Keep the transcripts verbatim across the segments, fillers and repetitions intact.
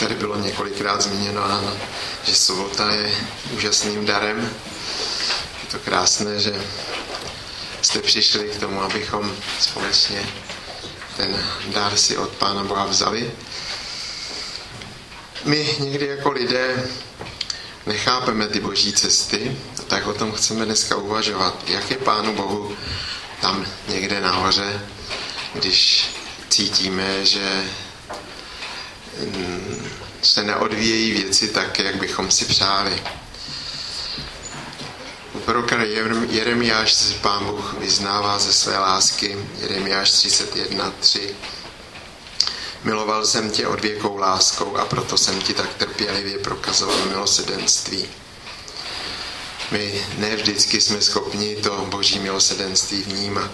tady bylo několikrát zmíněno, že sobota je úžasným darem. Je to krásné, že jste přišli k tomu, abychom společně ten dar si od Pána Boha vzali. My někdy jako lidé nechápeme ty boží cesty, tak o tom chceme dneska uvažovat. Jak je Pánu Bohu tam někde nahoře, když cítíme, že se neodvíjejí věci tak, jak bychom si přáli. U proroka Jeremiáš se Pán Bůh vyznává ze své lásky. Jeremiáš třicet jedna tři. Miloval jsem tě odvěkou láskou a proto jsem ti tak trpělivě prokazoval milosrdenství. My ne vždycky jsme schopni to boží milosrdenství vnímat.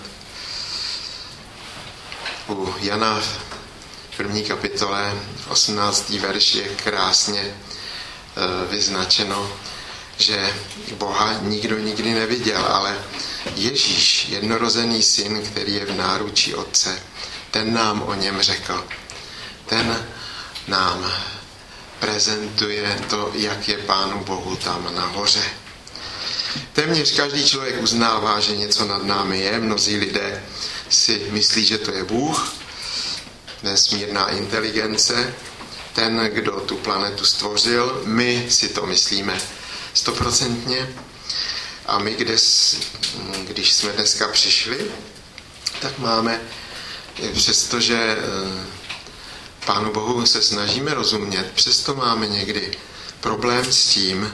U Jana v první kapitole v osmnáctém verši je krásně vyznačeno, že Boha nikdo nikdy neviděl, ale Ježíš, jednorozený syn, který je v náručí Otce, ten nám o něm řekl. Ten nám prezentuje to, jak je Pánu Bohu tam nahoře. Téměř každý člověk uznává, že něco nad námi je. Mnozí lidé si myslí, že to je Bůh, nesmírná inteligence, ten, kdo tu planetu stvořil. My si to myslíme stoprocentně. A my, kde, když jsme dneska přišli, tak máme, přestože Pánu Bohu se snažíme rozumět, přesto máme někdy problém s tím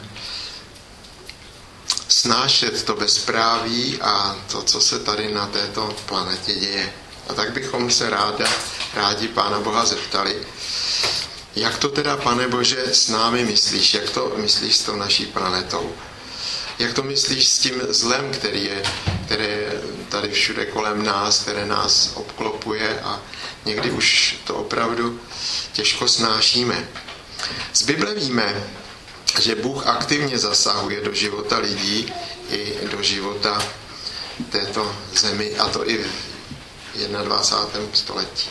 snášet to bezpráví a to, co se tady na této planetě děje. A tak bychom se ráda, rádi Pána Boha zeptali, jak to teda, Pane Bože, s námi myslíš? Jak to myslíš s tou naší planetou? Jak to myslíš s tím zlem, který je, který je tady všude kolem nás, které nás obklopuje a někdy už to opravdu těžko snášíme. Z Bible víme, že Bůh aktivně zasahuje do života lidí i do života této zemi, a to i v dvacátém prvním století.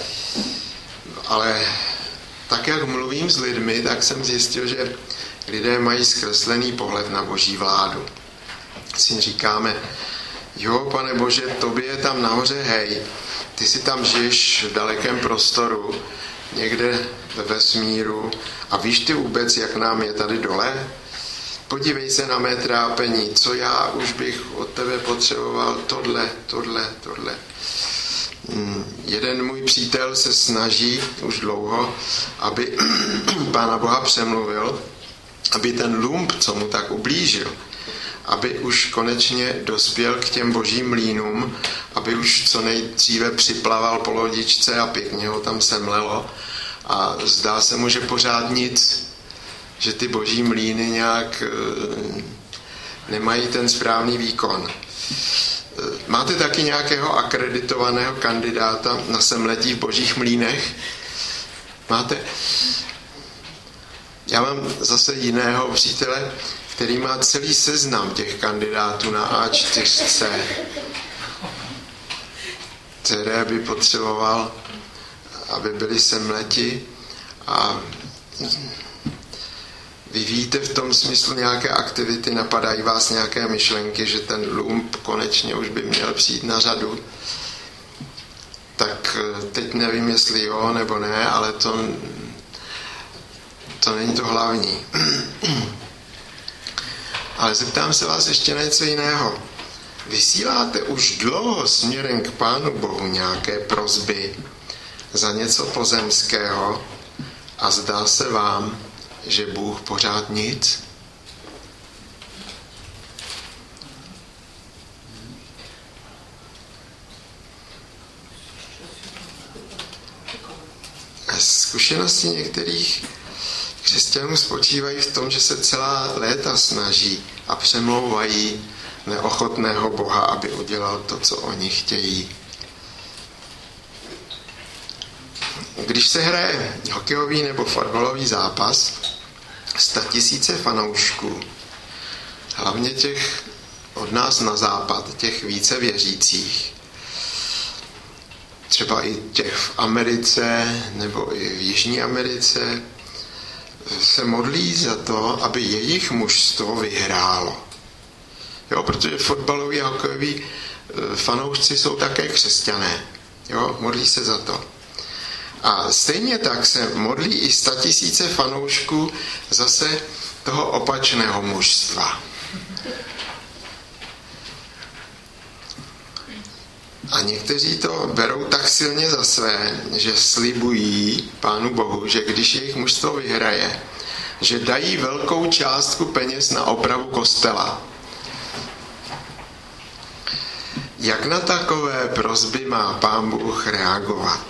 Ale tak, jak mluvím s lidmi, tak jsem zjistil, že lidé mají zkreslený pohled na boží vládu. Si říkáme, jo, Pane Bože, tobě je tam nahoře hej, ty si tam žiješ v dalekém prostoru, někde ve vesmíru a víš ty vůbec, jak nám je tady dole? Podívej se na mé trápení, co já už bych od tebe potřeboval, tohle, tohle, tohle. Jeden můj přítel se snaží už dlouho, aby Pána Boha přemluvil, aby ten lump, co mu tak ublížil, aby už konečně dospěl k těm božím mlýnům, aby už co nejdříve připlaval po lodičce a pěkně ho tam semlelo. A zdá se mu, že pořád nic, že ty boží mlýny nějak nemají ten správný výkon. Máte taky nějakého akreditovaného kandidáta na semletí v božích mlýnech? Máte? Já mám zase jiného přítele, který má celý seznam těch kandidátů na á čtyři, které by potřeboval, aby byli semleti, a vyvíjíte v tom smyslu nějaké aktivity, napadají vás nějaké myšlenky, že ten lump konečně už by měl přijít na řadu. Tak teď nevím, jestli jo nebo ne, ale to, to není to hlavní. Ale zeptám se vás ještě na něco jiného. Vysíláte už dlouho směrem k Pánu Bohu nějaké prosby za něco pozemského a zdá se vám, že Bůh pořád nic? Zkušenosti některých křesťanů spočívají v tom, že se celá léta snaží a přemlouvají neochotného Boha, aby udělal to, co oni chtějí. Když se hraje hokejový nebo fotbalový zápas, statisíce fanoušků, hlavně těch od nás na západ, těch více věřících, třeba i těch v Americe nebo i v Jižní Americe, se modlí za to, aby jejich mužstvo vyhrálo. Jo, protože fotbaloví a hokejoví fanoušci jsou také křesťané. Jo, modlí se za to. A stejně tak se modlí i statisíce fanoušků zase toho opačného mužstva. A někteří to berou tak silně za své, že slibují Pánu Bohu, že když jejich mužstvo vyhraje, že dají velkou částku peněz na opravu kostela. Jak na takové prosby má Pán Bůh reagovat?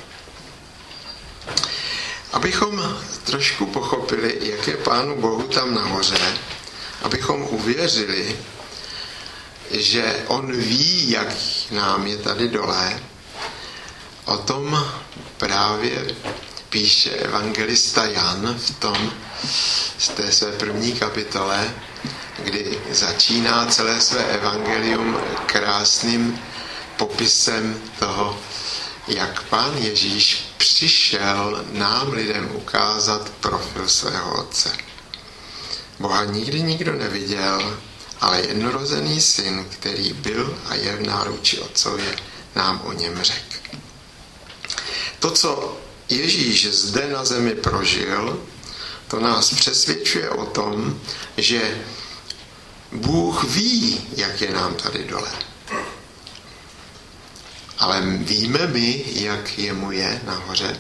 Abychom trošku pochopili, jak je Pánu Bohu tam nahoře, abychom uvěřili, že on ví, jak nám je tady dole, o tom právě píše evangelista Jan v tom, z té své první kapitole, kdy začíná celé své evangelium krásným popisem toho, jak Pán Ježíš přišel nám lidem ukázat profil svého Otce. Boha nikdy nikdo neviděl, ale jednorozený syn, který byl a je v náruči Otcově, nám o něm řekl. To, co Ježíš zde na zemi prožil, to nás přesvědčuje o tom, že Bůh ví, jak je nám tady dole. Ale víme my, jak jemu je nahoře.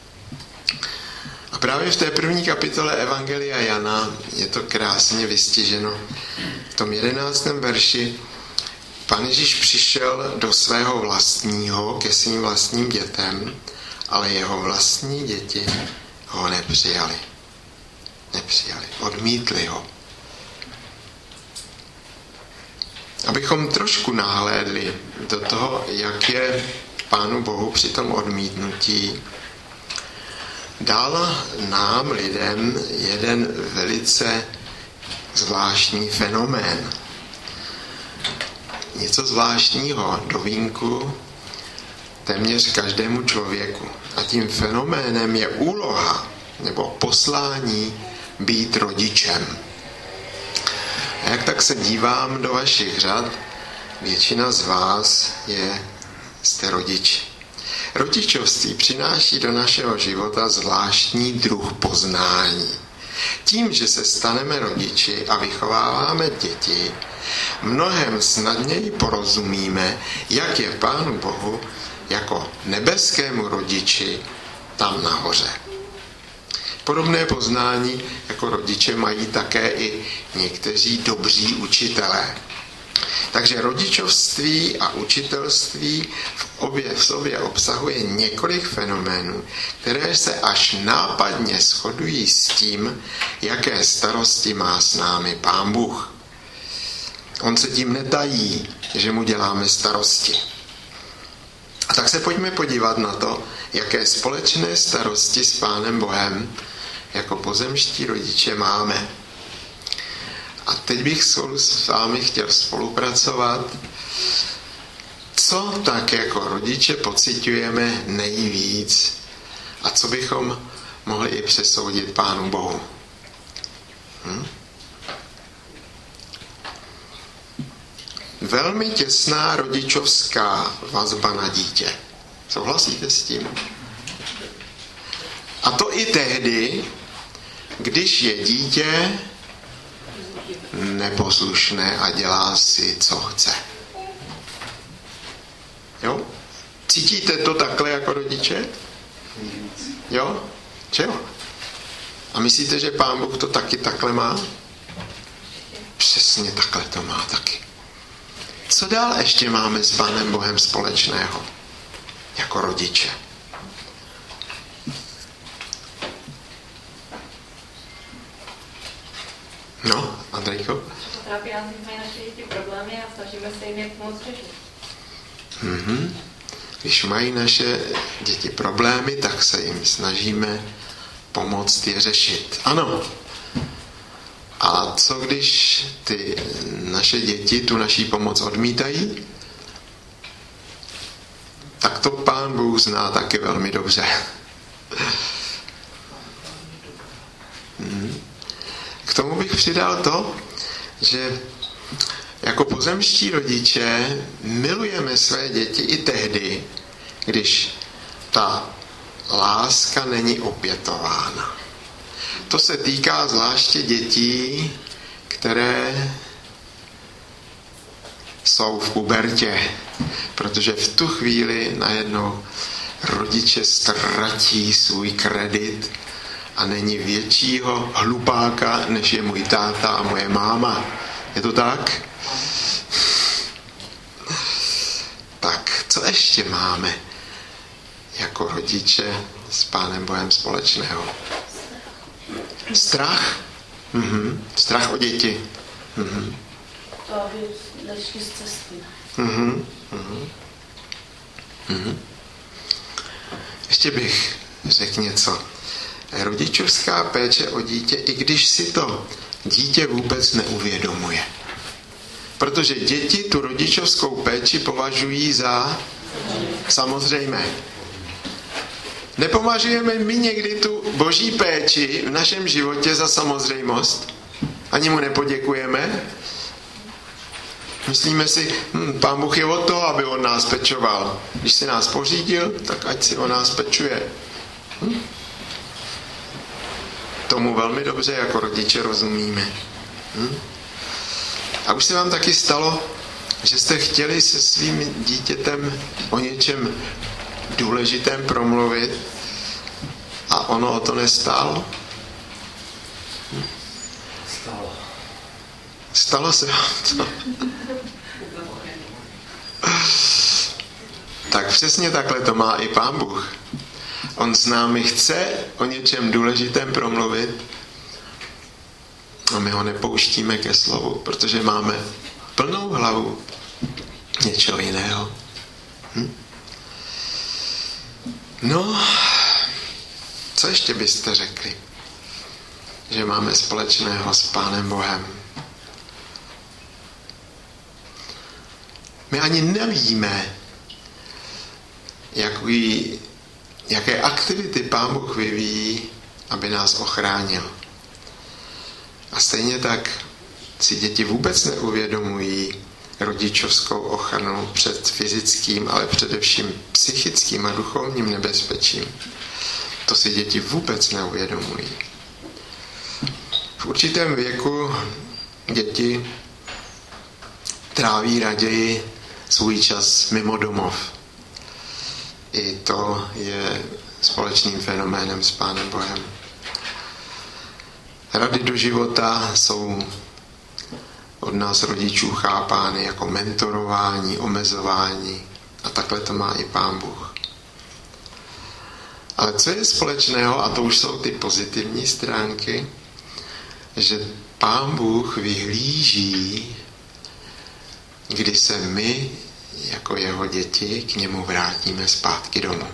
A právě v té první kapitole Evangelia Jana je to krásně vystiženo. V tom jedenáctém verši Pán Ježíš přišel do svého vlastního, ke svým vlastním dětem, ale jeho vlastní děti ho nepřijali. Nepřijali, odmítli ho. Abychom trošku nahlédli do toho, jak je Pánu Bohu při tom odmítnutí, dal nám lidem jeden velice zvláštní fenomén. Něco zvláštního do vínku téměř každému člověku. A tím fenoménem je úloha nebo poslání být rodičem. A jak tak se dívám do vašich řad, většina z vás je, jste rodiči. Rodičovství přináší do našeho života zvláštní druh poznání. Tím, že se staneme rodiči a vychováváme děti, mnohem snadněji porozumíme, jak je Pánu Bohu jako nebeskému rodiči tam nahoře. Podobné poznání jako rodiče mají také i někteří dobří učitelé. Takže rodičovství a učitelství v, obě, v sobě obsahuje několik fenoménů, které se až nápadně shodují s tím, jaké starosti má s námi Pán Bůh. On se tím netají, že mu děláme starosti. A tak se pojďme podívat na to, jaké společné starosti s Pánem Bohem jako pozemští rodiče máme. A teď bych spolu s vámi chtěl spolupracovat, co tak jako rodiče pociťujeme nejvíc a co bychom mohli i přesoudit Pánu Bohu. Hm? Velmi těsná rodičovská vazba na dítě. Souhlasíte s tím? A to i tehdy, když je dítě neposlušné a dělá si, co chce. Jo? Cítíte to takhle jako rodiče? Jo? Čeho? A myslíte, že Pán Bůh to taky takhle má? Přesně takhle to má taky. Co dál ještě máme s Pánem Bohem společného? Jako rodiče. No, Andrejko? Trápí nás, mají naše děti problémy a snažíme se jim je pomoct řešit. Mm-hmm. Když mají naše děti problémy, tak se jim snažíme pomoct je řešit. Ano. A co když ty naše děti tu naší pomoc odmítají? Tak to Pán Bůh zná taky velmi dobře. K tomu bych přidal to, že jako pozemští rodiče milujeme své děti i tehdy, když ta láska není opětována. To se týká zvláště dětí, které jsou v pubertě, protože v tu chvíli najednou rodiče ztratí svůj kredit a není většího hlupáka, než je můj táta a moje máma. Je to tak? Tak, co ještě máme jako rodiče s Pánem Bohem společného? Strach. Mhm. Strach o děti. Mhm. To, aby nešli z cesty. Mhm. Mhm. Mhm. Ještě bych řekl něco. Rodičovská péče o dítě, i když si to dítě vůbec neuvědomuje. Protože děti tu rodičovskou péči považují za samozřejmé. Nepovažujeme my někdy tu boží péči v našem životě za samozřejmost? Ani mu nepoděkujeme? Myslíme si, hm, Pán Bůh je od toho, aby on nás pečoval. Když si nás pořídil, tak ať si o nás pečuje. Hm? Tomu velmi dobře jako rodiče rozumíme. Hm? A už se vám taky stalo, že jste chtěli se svým dítětem o něčem důležitém promluvit a ono o to nestálo? Hm? Stalo. Stalo se vám to. Tak přesně takhle to má i Pán Bůh. On s námi chce o něčem důležitém promluvit a my ho nepouštíme ke slovu, protože máme plnou hlavu něčeho jiného. Hm? No, co ještě byste řekli, že máme společného s Pánem Bohem? My ani nevíme, jaký, jaké aktivity Pán Bůh vyvíjí, aby nás ochránil. A stejně tak si děti vůbec neuvědomují rodičovskou ochranu před fyzickým, ale především psychickým a duchovním nebezpečím. To si děti vůbec neuvědomují. V určitém věku děti tráví raději svůj čas mimo domov. I to je společným fenoménem s Pánem Bohem. Rady do života jsou od nás rodičů chápány jako mentorování, omezování a takhle to má i Pán Bůh. Ale co je společného, a to už jsou ty pozitivní stránky, že Pán Bůh vyhlíží, kdy se my, jako jeho děti, k němu vrátíme zpátky domů.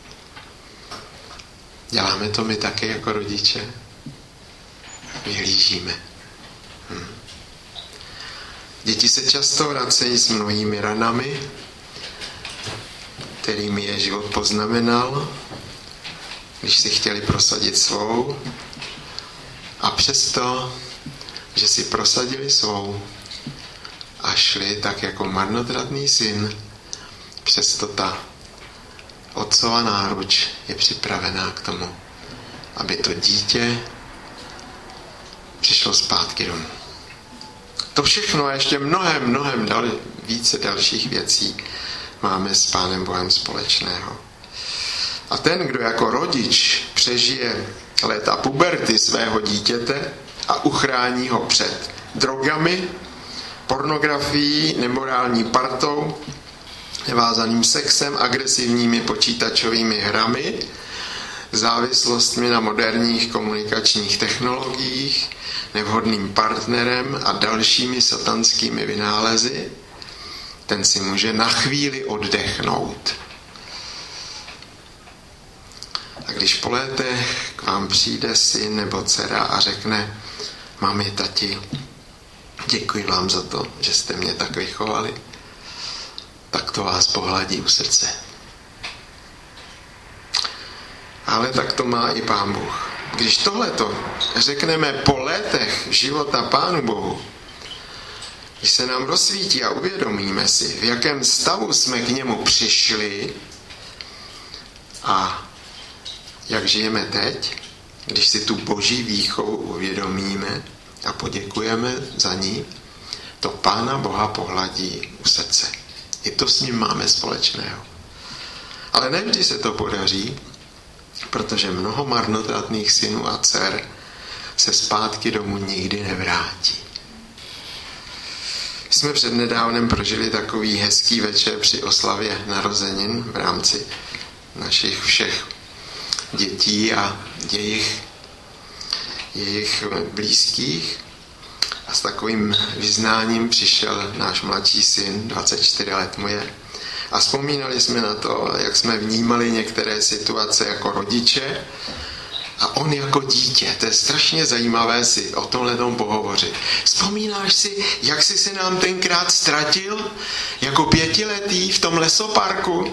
Děláme to my taky jako rodiče? Vyhlížíme. Hm. Děti se často vracejí s mnohými ranami, kterými je život poznamenal, když si chtěli prosadit svou, a přesto, že si prosadili svou a šli tak jako marnotratný syn, přesto ta otcova náruč je připravená k tomu, aby to dítě přišlo zpátky domů. To všechno a ještě mnohem, mnohem dal, více dalších věcí máme s Pánem Bohem společného. A ten, kdo jako rodič přežije léta puberty svého dítěte a uchrání ho před drogami, pornografií, nemorální partou, nevázaným sexem, agresivními počítačovými hrami, závislostmi na moderních komunikačních technologiích, nevhodným partnerem a dalšími satanskými vynálezy, ten si může na chvíli oddechnout. A když po létech k vám přijde syn nebo dcera a řekne: mami, tati, děkuji vám za to, že jste mě tak vychovali, tak to vás pohladí u srdce. Ale tak to má i Pán Bůh. když tohleto řekneme po letech života Pánu Bohu, když se nám rozsvítí a uvědomíme si, v jakém stavu jsme k němu přišli a jak žijeme teď, když si tu boží výchovu uvědomíme a poděkujeme za ní, to Pána Boha pohladí u srdce. I to s ním máme společného. Ale nevždy se to podaří, protože mnoho marnotratných synů a dcer se zpátky domů nikdy nevrátí. Jsme přednedávnem prožili takový hezký večer při oslavě narozenin v rámci našich všech dětí a jejich, jejich blízkých. A s takovým vyznáním přišel náš mladší syn, dvacet čtyři let mu je. A vzpomínali jsme na to, jak jsme vnímali některé situace jako rodiče a on jako dítě. To je strašně zajímavé si o tomhle tom pohovořit. Vzpomínáš si, jak jsi se nám tenkrát ztratil jako pětiletý v tom lesoparku?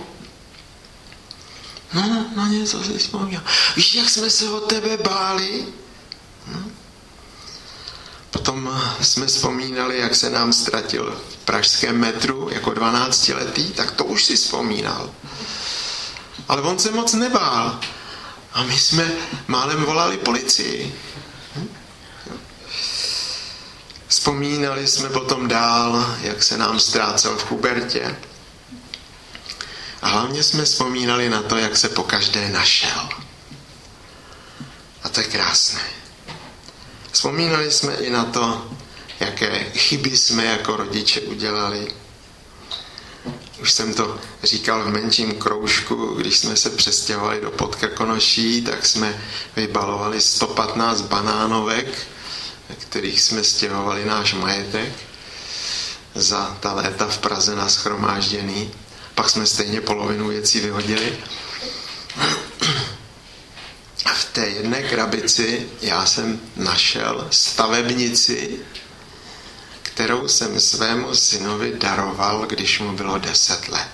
No, na něco si vzpomínám. Víš, jak jsme se od tebe báli? Hm? Potom jsme vzpomínali, jak se nám ztratil v pražském metru jako dvanáctiletý, tak to už si vzpomínal. Ale on se moc nebál. A my jsme málem volali policii. Vzpomínali jsme potom dál, jak se nám ztrácel v pubertě. A hlavně jsme vzpomínali na to, jak se pokaždé našel. A to je krásné. Vzpomínali jsme i na to, jaké chyby jsme jako rodiče udělali. Už jsem to říkal v menším kroužku, když jsme se přestěhovali do Podkrkonoší, tak jsme vybalovali sto patnáct banánovek, ve kterých jsme stěhovali náš majetek za ta léta v Praze nashromážděný. Pak jsme stejně polovinu věcí vyhodili. A v té jedné krabici já jsem našel stavebnici, kterou jsem svému synovi daroval, když mu bylo deset let.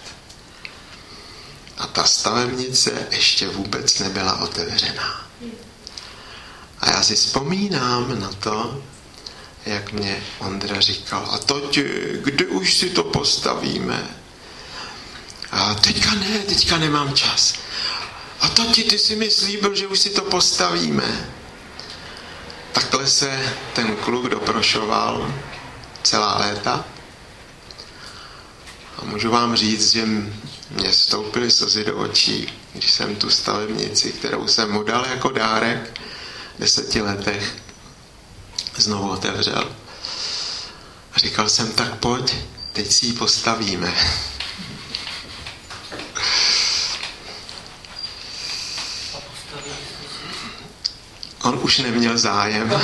A ta stavebnice ještě vůbec nebyla otevřená. A já si vzpomínám na to, jak mě Ondra říkal, a toti, kdy už si to postavíme? A teďka ne, teďka nemám čas. A tati, ty si mi slíbil, že už si to postavíme. Takhle se ten kluk doprošoval celá léta. A můžu vám říct, že mě stoupily slzy do očí, když jsem tu stavebnici, kterou jsem mu dal jako dárek v deseti letech, znovu otevřel. A říkal jsem, tak pojď, teď si ji postavíme. On už neměl zájem.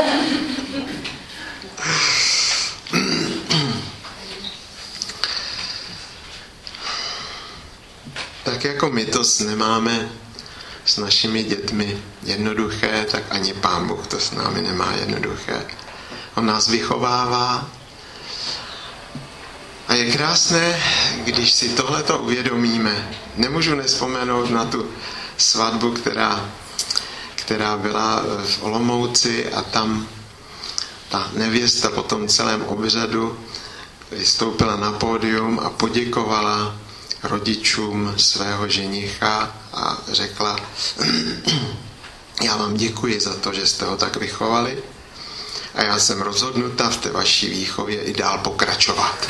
Tak jako my to nemáme s našimi dětmi jednoduché, tak ani Pán Bůh to s námi nemá jednoduché. On nás vychovává. A je krásné, když si tohleto uvědomíme. Nemůžu nevzpomenout na tu svatbu, která která byla v Olomouci a tam ta nevěsta po tom celém obřadu vystoupila na pódium a poděkovala rodičům svého ženicha a řekla, já vám děkuji za to, že jste ho tak vychovali a já jsem rozhodnuta v té vaší výchově i dál pokračovat.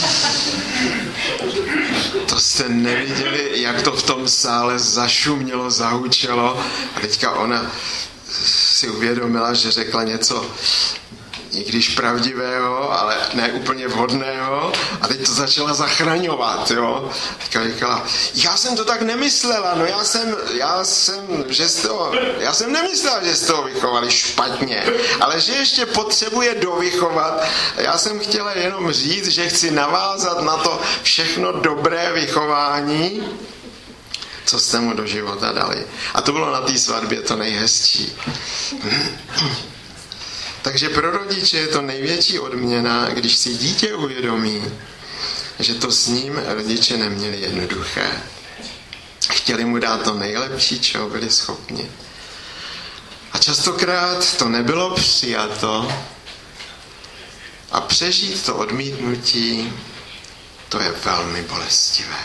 To jste neviděli, jak to v tom sále zašumělo, zahučelo a teďka ona si uvědomila, že řekla něco i když pravdivého, ale ne úplně vhodného a teď to začala zachraňovat, jo. Teďka říkala, já jsem to tak nemyslela, no já jsem, já jsem, že z toho, já jsem nemyslela, že z toho vychovali špatně, ale že ještě potřebuje dovychovat. Já jsem chtěla jenom říct, že chci navázat na to všechno dobré vychování, co jste mu do života dali. A to bylo na té svatbě to nejhezčí. Takže pro rodiče je to největší odměna, když si dítě uvědomí, že to s ním rodiče neměli jednoduché. Chtěli mu dát to nejlepší, čeho byli schopni. častokrát to nebylo přijato a přežít to odmítnutí, to je velmi bolestivé.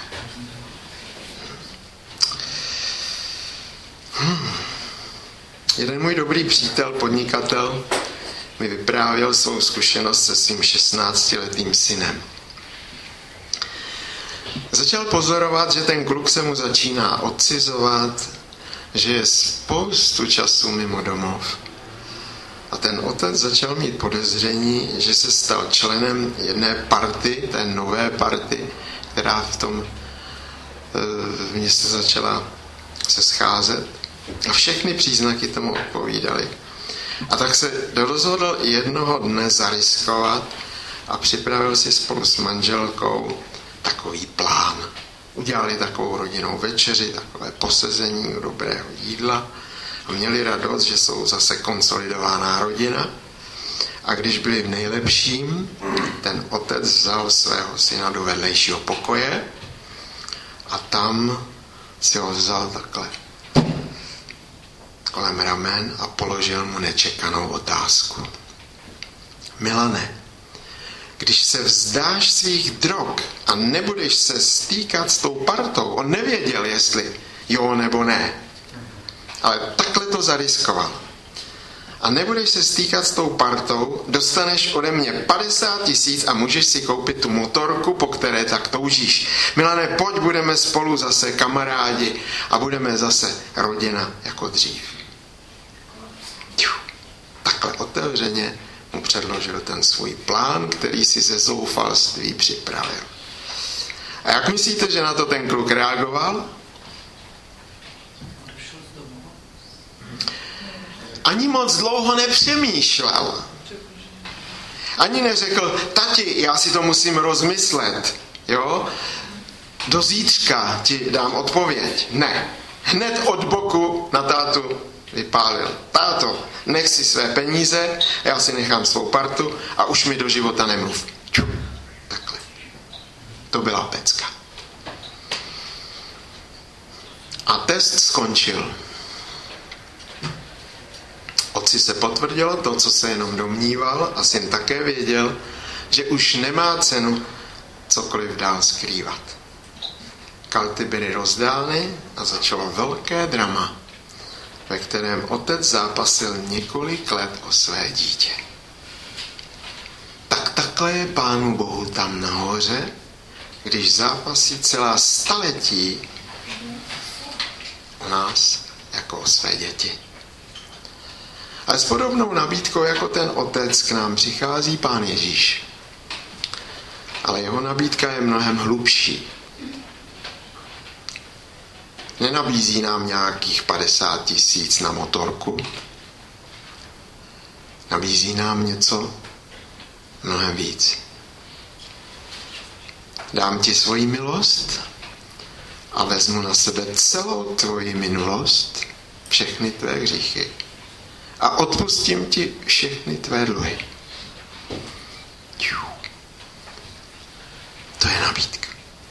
Hmm. Jeden můj dobrý přítel, podnikatel, mi vyprávěl svou zkušenost se svým šestnáctiletým synem. Začal pozorovat, že ten kluk se mu začíná odcizovat, že je spoustu času mimo domov. A ten otec začal mít podezření, že se stal členem jedné party, té nové party, která v tom v městě začala se scházet. A všechny příznaky tomu odpovídaly. A tak se rozhodl jednoho dne zariskovat a připravil si spolu s manželkou takový plán. Udělali takovou rodinnou večeři, takové posezení dobrého jídla a měli radost, že jsou zase konsolidovaná rodina. A když byli v nejlepším, ten otec vzal svého syna do vedlejšího pokoje a tam si ho vzal takhle kolem ramen a položil mu nečekanou otázku. Milane, když se vzdáš svých drog a nebudeš se stýkat s tou partou, on nevěděl, jestli jo nebo ne, ale takhle to zariskoval. A nebudeš se stýkat s tou partou, dostaneš ode mě padesát tisíc a můžeš si koupit tu motorku, po které tak toužíš. Milane, pojď, budeme spolu zase kamarádi a budeme zase rodina jako dřív. Takhle otevřeně mu předložil ten svůj plán, který si ze zoufalství připravil. A jak myslíte, že na to ten kluk reagoval? Ani moc dlouho nepřemýšlel. Ani neřekl, tati, já si to musím rozmyslet. Jo? Do zítřka ti dám odpověď. Ne. Hned od boku na tátu vypálil. Táto, nech si své peníze, já si nechám svou partu a už mi do života nemluv. Ču. Takhle. To byla pecka. A test skončil. Otci se potvrdilo to, co se jenom domníval, a syn také věděl, že už nemá cenu cokoliv dál skrývat. Karty byly rozdány a začalo velké drama, ve kterém otec zápasil několik let o své dítě. Tak takhle je Pánu Bohu tam nahoře, když zápasí celá staletí o nás jako o své děti. Ale s podobnou nabídkou jako ten otec k nám přichází Pán Ježíš. Ale jeho nabídka je mnohem hlubší. Nenabízí nám nějakých padesát tisíc na motorku. Nabízí nám něco mnohem víc. Dám ti svoji milost a vezmu na sebe celou tvoji minulost, všechny tvé hříchy. A odpustím ti všechny tvé dluhy. To je nabídka.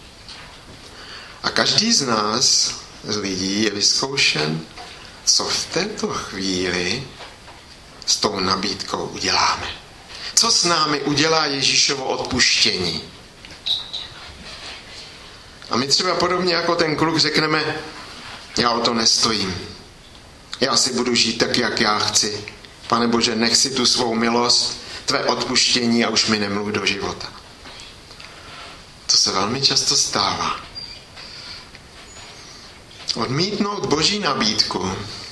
A každý z nás, z lidí, je vyzkoušen, co v této chvíli s tou nabídkou uděláme. Co s námi udělá Ježíšovo odpuštění? A my třeba podobně jako ten kluk řekneme, já o to nestojím. Já si budu žít tak, jak já chci. Pane Bože, nech si tu svou milost, tvé odpuštění a už mi nemluv do života. To se velmi často stává. Odmítnout Boží nabídku.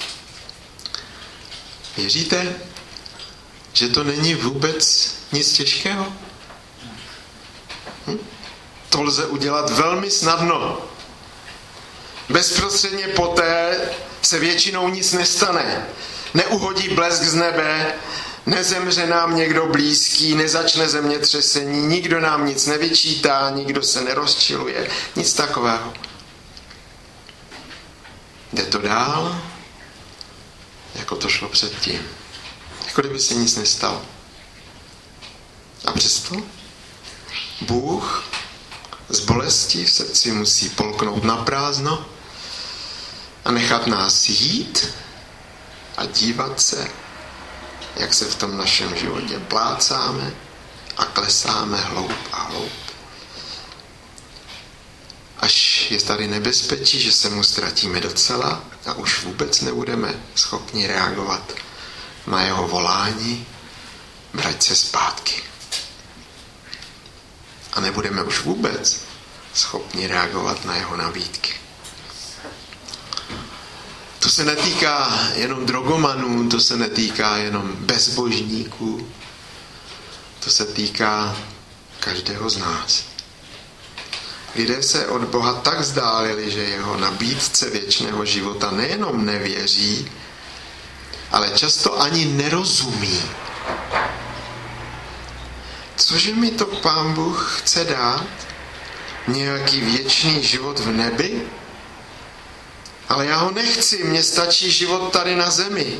Věříte, že to není vůbec nic těžkého? Hm? To lze udělat velmi snadno. Bezprostředně poté se většinou nic nestane. Neuhodí blesk z nebe, nezemře nám někdo blízký, nezačne zemětřesení, nikdo nám nic nevyčítá, nikdo se nerozčiluje, nic takového. Jde to dál, jako to šlo předtím. Jako kdyby se nic nestalo. A přesto Bůh z bolesti v srdci musí polknout na prázdno a nechat nás jít a dívat se, jak se v tom našem životě plácáme a klesáme hloub a hloub. Až je tady nebezpečí, že se mu ztratíme docela a už vůbec nebudeme schopni reagovat na jeho volání, vrať se zpátky. A nebudeme už vůbec schopni reagovat na jeho nabídky. To se netýká jenom drogomanů, to se netýká jenom bezbožníků, to se týká každého z nás. Lidé se od Boha tak vzdálili, že jeho nabídce věčného života nejenom nevěří, ale často ani nerozumí. Cože mi to Pán Bůh chce dát? Nějaký věčný život v nebi? Ale já ho nechci, mně stačí život tady na zemi.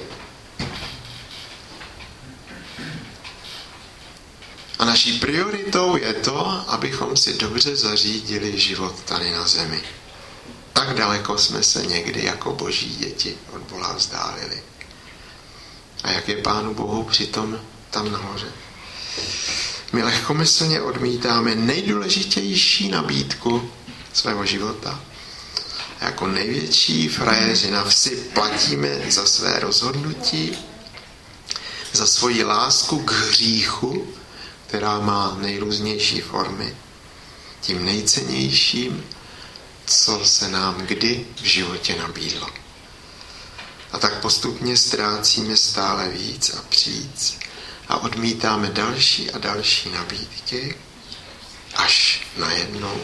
A naší prioritou je to, abychom si dobře zařídili život tady na zemi. Tak daleko jsme se někdy jako boží děti od Boha vzdálili. A jak je Pánu Bohu přitom tam nahoře? My lehkomyslně odmítáme nejdůležitější nabídku svého života. A jako největší frajeři na vsi platíme za své rozhodnutí, za svoji lásku k hříchu, která má nejrůznější formy, tím nejcennějším, co se nám kdy v životě nabídlo. A tak postupně ztrácíme stále víc a příc a odmítáme další a další nabídky, až najednou.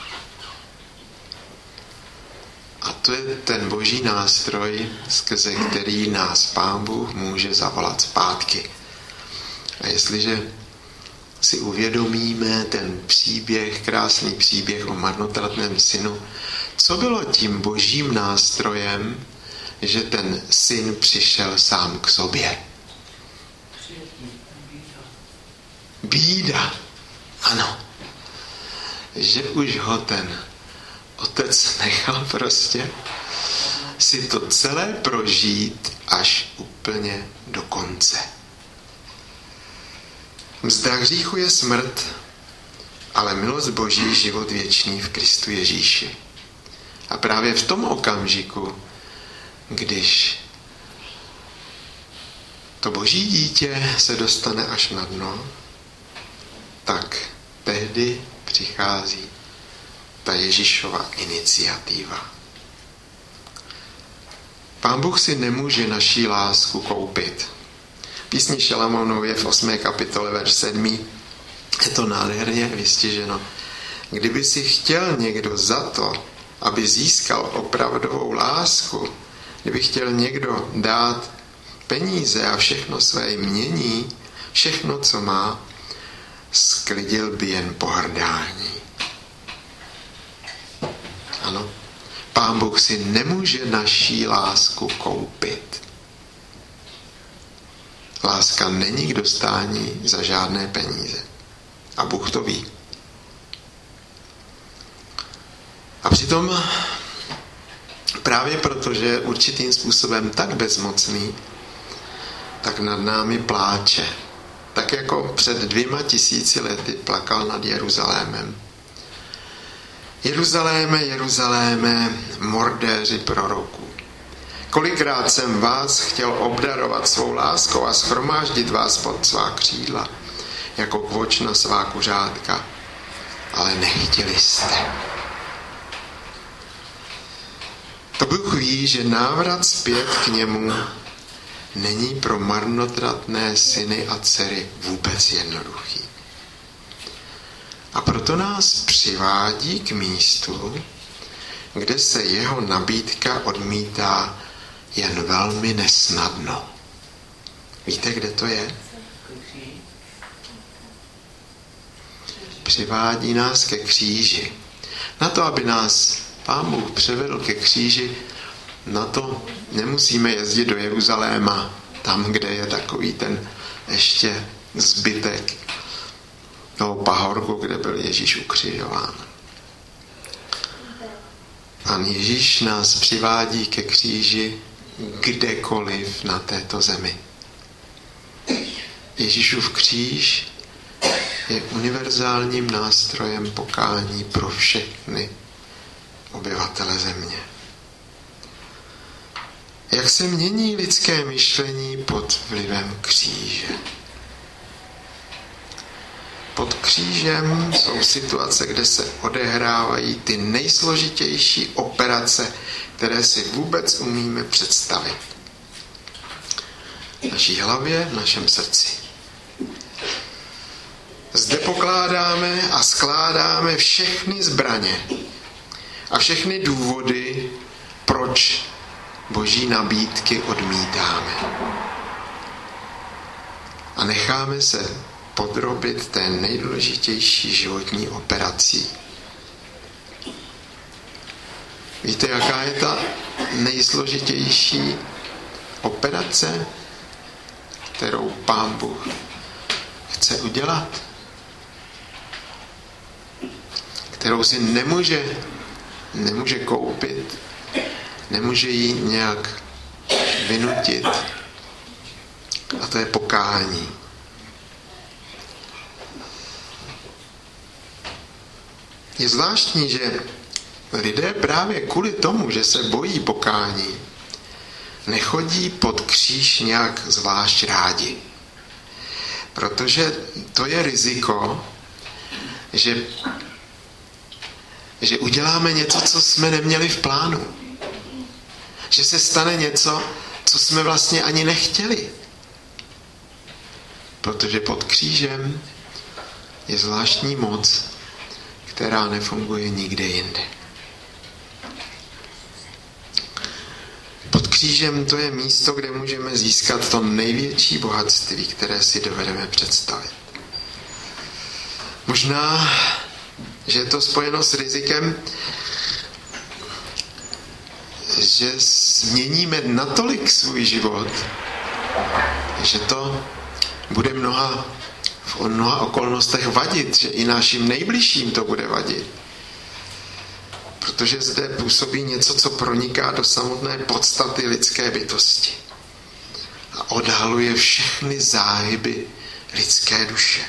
A to je ten boží nástroj, skrze který nás Pán Bůh může zavolat zpátky. A jestliže si uvědomíme ten příběh, krásný příběh o marnotratném synu, co bylo tím božím nástrojem, že ten syn přišel sám k sobě? Bída. Ano. Že už ho ten otec nechal prostě si to celé prožít až úplně do konce. Mzda hříchu je smrt, ale milost Boží život věčný v Kristu Ježíši. A právě v tom okamžiku, když to Boží dítě se dostane až na dno, tak tehdy přichází ta Ježíšova iniciativa. Pán Bůh si nemůže naší lásku koupit. V písni Šalamonově v osmé kapitole verš sedmý je to nádherně vystiženo. Kdyby si chtěl někdo za to, aby získal opravdovou lásku, kdyby chtěl někdo dát peníze a všechno své jmění, všechno, co má, sklidil by jen pohrdání. Ano, Pán Bůh si nemůže naší lásku koupit. Láska není k dostání za žádné peníze. A Bůh to ví. A přitom právě proto, že je určitým způsobem tak bezmocný, tak nad námi pláče. Tak jako před dvěma tisíci lety plakal nad Jeruzalémem. Jeruzaléme, Jeruzaléme, mordéři proroků. Kolikrát jsem vás chtěl obdarovat svou láskou a shromáždit vás pod svá křídla, jako kvoč na svá kuřátka, ale nechtěli jste. To Bůh ví, že návrat zpět k němu není pro marnotratné syny a dcery vůbec jednoduchý. A proto nás přivádí k místu, kde se jeho nabídka odmítá jen velmi nesnadno. Víte, kde to je? Přivádí nás ke kříži. Na to, aby nás Pán Bůh převedl ke kříži, na to nemusíme jezdit do Jeruzaléma, tam, kde je takový ten ještě zbytek toho pahorku, kde byl Ježíš ukřižován. Pán Ježíš nás přivádí ke kříži kdekoliv na této zemi. Ježíšův kříž je univerzálním nástrojem pokání pro všechny obyvatele země. Jak se mění lidské myšlení pod vlivem kříže? Pod křížem jsou situace, kde se odehrávají ty nejsložitější operace, které si vůbec umíme představit. V naší hlavě, v našem srdci. Zde pokládáme a skládáme všechny zbraně a všechny důvody, proč Boží nabídky odmítáme. A necháme se podrobit té nejdůležitější životní operací. Víte, jaká je ta nejsložitější operace, kterou Pán Bůh chce udělat? Kterou si nemůže, nemůže koupit, nemůže ji nějak vynutit. A to je pokání. Je zvláštní, že lidé právě kvůli tomu, že se bojí pokání, nechodí pod kříž nějak zvlášť rádi. Protože to je riziko, že, že uděláme něco, co jsme neměli v plánu. Že se stane něco, co jsme vlastně ani nechtěli. Protože pod křížem je zvláštní moc, která nefunguje nikde jinde. Pod křížem to je místo, kde můžeme získat to největší bohatství, které si dovedeme představit. Možná, že je to spojeno s rizikem, že změníme natolik svůj život, že to bude mnoha, v mnoha okolnostech vadit, že i našim nejbližším to bude vadit. Protože zde působí něco, co proniká do samotné podstaty lidské bytosti a odhaluje všechny záhyby lidské duše.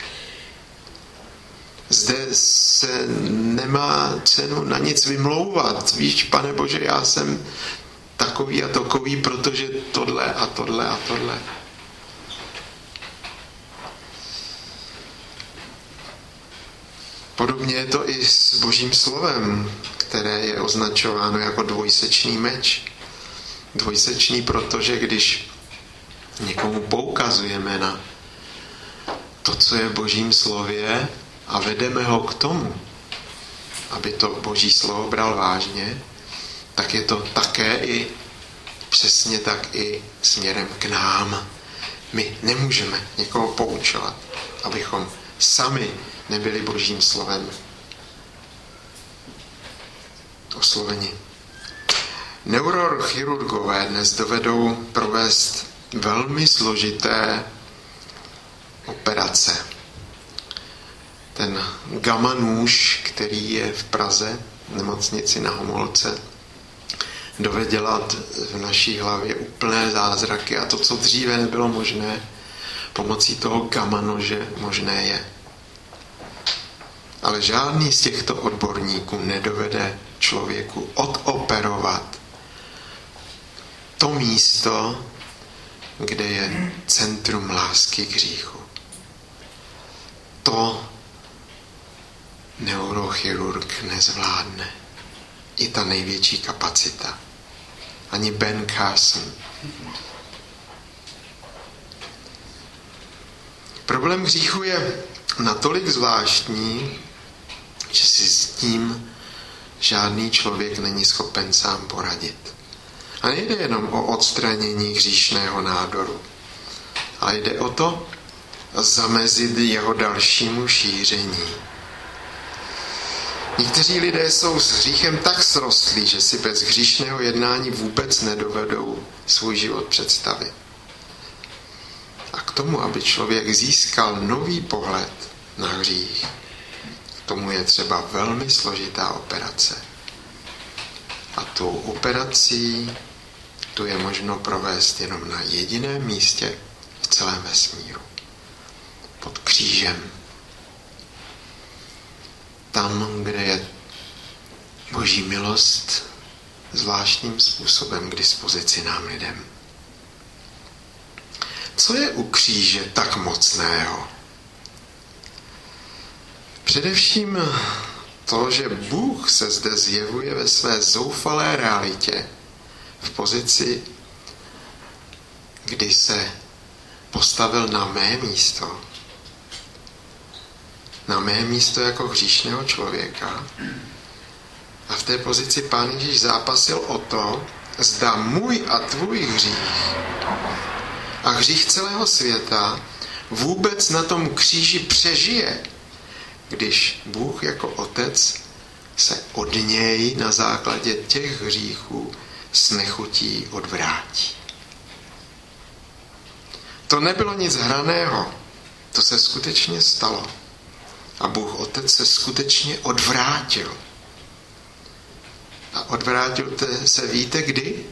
Zde se nemá cenu na nic vymlouvat. Víš, Pane Bože, já jsem takový a takový, protože tohle a tohle a tohle. Podobně je to i s Božím slovem, které je označováno jako dvojsečný meč. Dvojsečný, protože když někomu poukazujeme na to, co je v Božím slově, a vedeme ho k tomu, aby to Boží slovo bral vážně, tak je to také i přesně tak i směrem k nám. My nemůžeme někoho poučovat, abychom sami nebyli Božím slovem osloveni. Neurochirurgové dnes dovedou provést velmi složité operace. Ten gamma nůž, který je v Praze, v nemocnici na Homolce, dovede dělat v naší hlavě úplné zázraky a to, co dříve nebylo možné, pomocí toho gamma nože možné je. Ale žádný z těchto odborníků nedovede člověku odoperovat to místo, kde je centrum lásky k hříchu. To neurochirurg nezvládne. I ta největší kapacita. Ani Ben Carson. Problém hříchu je natolik zvláštní, že si s tím žádný člověk není schopen sám poradit. A nejde jenom o odstranění hříšného nádoru, ale jde o to zamezit jeho dalšímu šíření. Někteří lidé jsou s hříchem tak srostlí, že si bez hříšného jednání vůbec nedovedou svůj život představit. A k tomu, aby člověk získal nový pohled na hřích, k tomu je třeba velmi složitá operace. A tou operací, aktu je možno provést jenom na jediném místě v celém vesmíru. Pod křížem. Tam, kde je Boží milost zvláštním způsobem k dispozici nám lidem. Co je u kříže tak mocného? Především to, že Bůh se zde zjevuje ve své zoufalé realitě v pozici, kdy se postavil na mé místo. Na mé místo jako hříšného člověka. A v té pozici Pán Ježíš zápasil o to, zda můj a tvůj hřích a hřích celého světa vůbec na tom kříži přežije, když Bůh jako Otec se od něj na základě těch hříchů s nechutí odvrátí. To nebylo nic hraného, to se skutečně stalo. A Bůh Otec se skutečně odvrátil. A odvrátil se, víte kdy?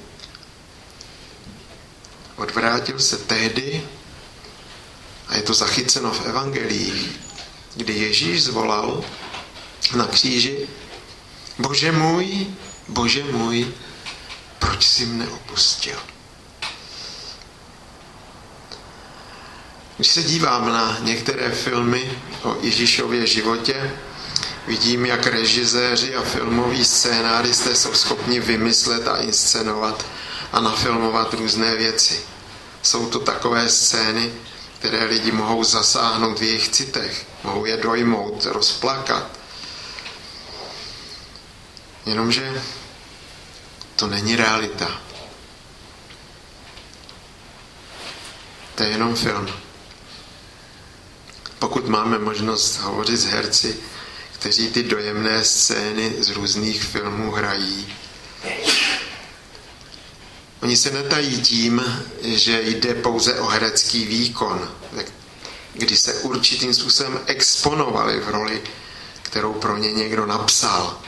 Odvrátil se tehdy, a je to zachyceno v evangeliích, kdy Ježíš zvolal na kříži: Bože můj, Bože můj, proč jsi mne opustil? Když se dívám na některé filmy o Ježíšově životě, vidím, jak režiséři a filmoví scénáristé jsou schopni vymyslet a inscenovat a nafilmovat různé věci. Jsou to takové scény, které lidi mohou zasáhnout v jejich citech, mohou je dojmout, rozplakat. Jenomže to není realita. To je jenom film. Pokud máme možnost hovořit s herci, kteří ty dojemné scény z různých filmů hrají, oni se netají tím, že jde pouze o herecký výkon, kdy se určitým způsobem exponovali v roli, kterou pro ně někdo napsal.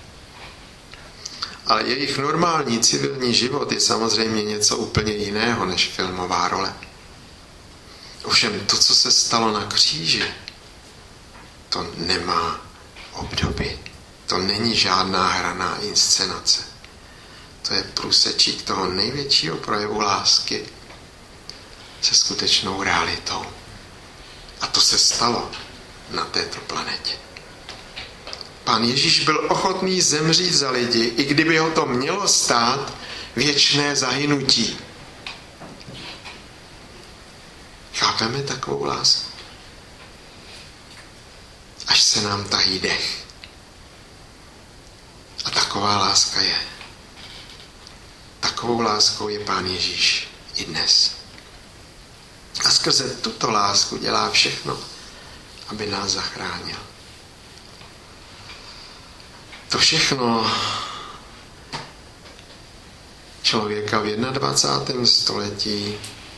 Ale jejich normální civilní život je samozřejmě něco úplně jiného než filmová role. Ovšem to, co se stalo na kříži, to nemá obdoby. To není žádná hraná inscenace. To je průsečík toho největšího projevu lásky se skutečnou realitou. A to se stalo na této planetě. Pán Ježíš byl ochotný zemřít za lidi, i kdyby ho to mělo stát věčné zahynutí. Chápeme takovou lásku? Až se nám tají dech. A taková láska je. Takovou láskou je Pán Ježíš i dnes. A skrze tuto lásku dělá všechno, aby nás zachránil. To všechno člověka v dvacátém prvním století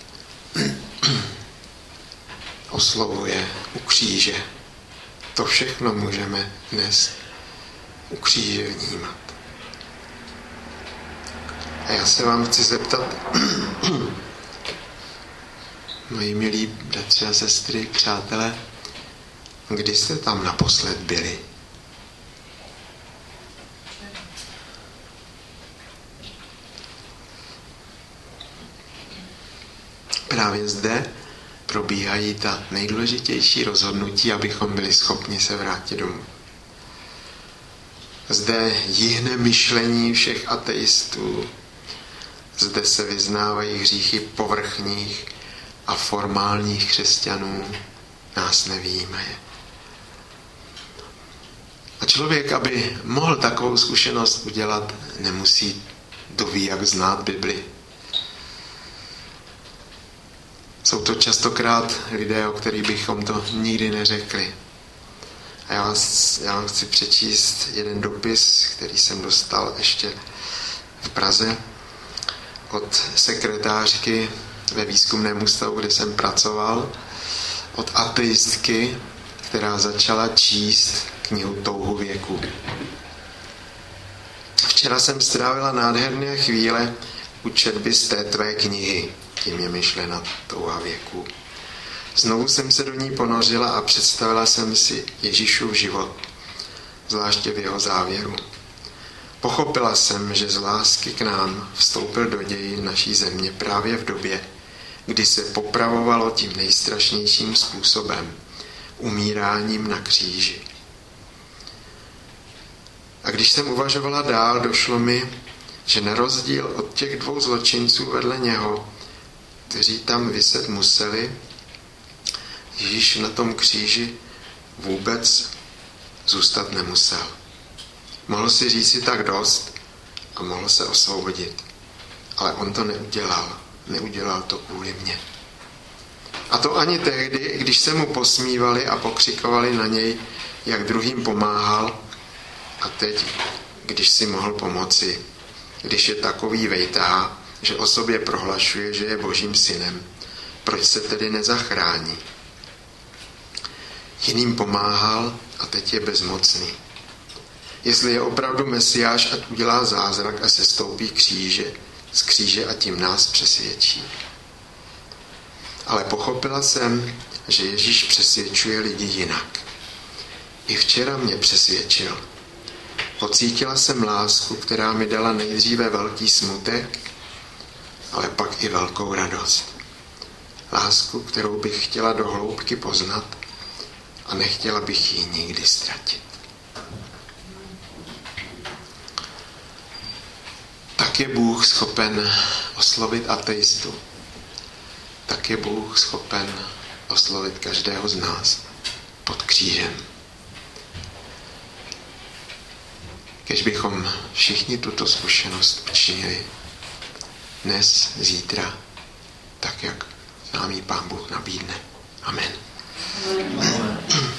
oslovuje u kříže. To všechno můžeme dnes u kříže vnímat. A já se vám chci zeptat, moji milí bratři a sestry, přátelé, kdy jste tam naposled byli? Právě zde probíhají ta nejdůležitější rozhodnutí, abychom byli schopni se vrátit domů. Zde jihne myšlení všech ateistů. Zde se vyznávají hříchy povrchních a formálních křesťanů. Nás nevyjímaje. A člověk, aby mohl takovou zkušenost udělat, nemusí doví, jak znát Bibli. Jsou to častokrát lidé, o kterých bychom to nikdy neřekli. A já, vás, já vám chci přečíst jeden dopis, který jsem dostal ještě v Praze od sekretářky ve výzkumném ústavu, kde jsem pracoval, od ateistky, která začala číst knihu Touhu věku. Včera jsem strávila nádherné chvíle u četby z té tvé knihy, tím je myšlena touha věku. Znovu jsem se do ní ponořila a představila jsem si Ježíšův život, zvláště v jeho závěru. Pochopila jsem, že z lásky k nám vstoupil do dějin naší země právě v době, kdy se popravovalo tím nejstrašnějším způsobem, umíráním na kříži. A když jsem uvažovala dál, došlo mi, že na rozdíl od těch dvou zločinců vedle něho, kteří tam viset museli, Ježíš na tom kříži vůbec zůstat nemusel. Mohl si říci tak dost a mohl se osvobodit. Ale on to neudělal. Neudělal to kvůli mně. A to ani tehdy, když se mu posmívali a pokřikovali na něj, jak druhým pomáhal, a teď, když si mohl pomoci, když je takový vejtá, že o sobě prohlašuje, že je Božím synem, proč se tedy nezachrání? Jiným pomáhal a teď je bezmocný. Jestli je opravdu Mesiáš, ať udělá zázrak a se stoupí kříže, z kříže a tím nás přesvědčí. Ale pochopila jsem, že Ježíš přesvědčuje lidi jinak. I včera mě přesvědčil. Pocítila jsem lásku, která mi dala nejdříve velký smutek, ale pak i velkou radost. Lásku, kterou bych chtěla do hloubky poznat a nechtěla bych ji nikdy ztratit. Tak je Bůh schopen oslovit ateistu. Tak je Bůh schopen oslovit každého z nás pod křížem. Kež bychom všichni tuto zkušenost učinili dnes, zítra, tak jak nám ji Pán Bůh nabídne. Amen. Amen.